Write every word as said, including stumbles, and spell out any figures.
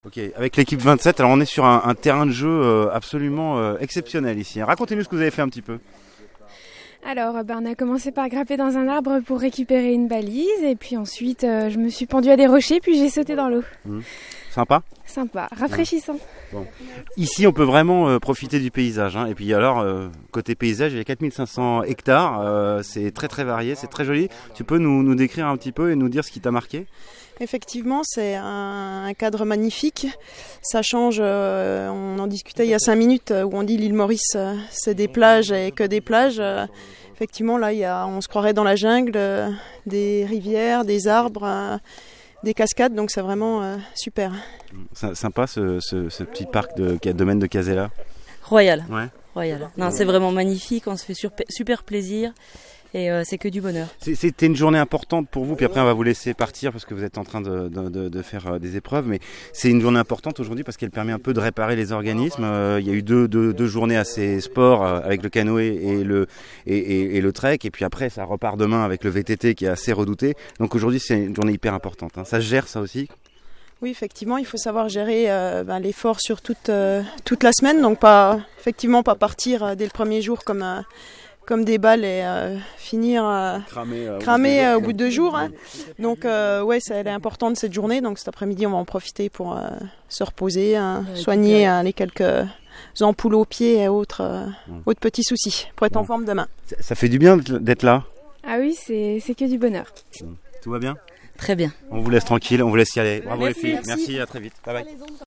Ok, avec l'équipe vingt-sept, alors on est sur un, un terrain de jeu euh, absolument euh, exceptionnel ici. Racontez-nous ce que vous avez fait un petit peu. Alors, ben, on a commencé par grimper dans un arbre pour récupérer une balise et puis ensuite euh, je me suis pendue à des rochers puis j'ai sauté dans l'eau. Mmh. Sympa. Sympa, rafraîchissant. Bon. Ici, on peut vraiment euh, profiter du paysage. Hein. Et puis alors, euh, côté paysage, il y a quatre mille cinq cents hectares. Euh, c'est très très varié, c'est très joli. Tu peux nous, nous décrire un petit peu et nous dire ce qui t'a marqué ? Effectivement, c'est un, un cadre magnifique. Ça change, euh, on en discutait il y a cinq minutes, où on dit l'île Maurice, euh, c'est des plages et que des plages. Euh, effectivement, là, il y a, on se croirait dans la jungle, euh, des rivières, des arbres, euh, des cascades, donc c'est vraiment euh, super. C'est sympa ce, ce, ce petit parc de, de domaine de Casella. Royal. Ouais. Royal. Non, c'est vraiment magnifique, on se fait super, super plaisir. Et euh, c'est que du bonheur. C'était une journée importante pour vous, puis après on va vous laisser partir parce que vous êtes en train de, de, de, de faire des épreuves, mais c'est une journée importante aujourd'hui parce qu'elle permet un peu de réparer les organismes. Euh, il y a eu deux, deux, deux journées assez sport euh, avec le canoë et le, et, et, et le trek, et puis après ça repart demain avec le V T T qui est assez redouté. Donc aujourd'hui c'est une journée hyper importante. Hein. Ça se gère ça aussi ? Oui, effectivement, il faut savoir gérer euh, ben, l'effort sur toute, euh, toute la semaine, donc pas, effectivement pas partir euh, dès le premier jour comme... Euh, comme des balles et euh, finir euh, cramer, euh, cramer euh, au bout de deux jours. Hein. Donc euh, ouais, c'est, elle est importante cette journée. Donc cet après-midi, on va en profiter pour euh, se reposer, hein, soigner hein, les quelques ampoules aux pieds et autres, euh, mmh. autres petits soucis pour être bon. En forme demain. Ça, ça fait du bien d'être là. Ah oui, c'est, c'est que du bonheur. Tout va bien ? Très bien. On vous laisse tranquille, on vous laisse y aller. Bravo merci, les filles, merci. merci, à très vite. Bye bye.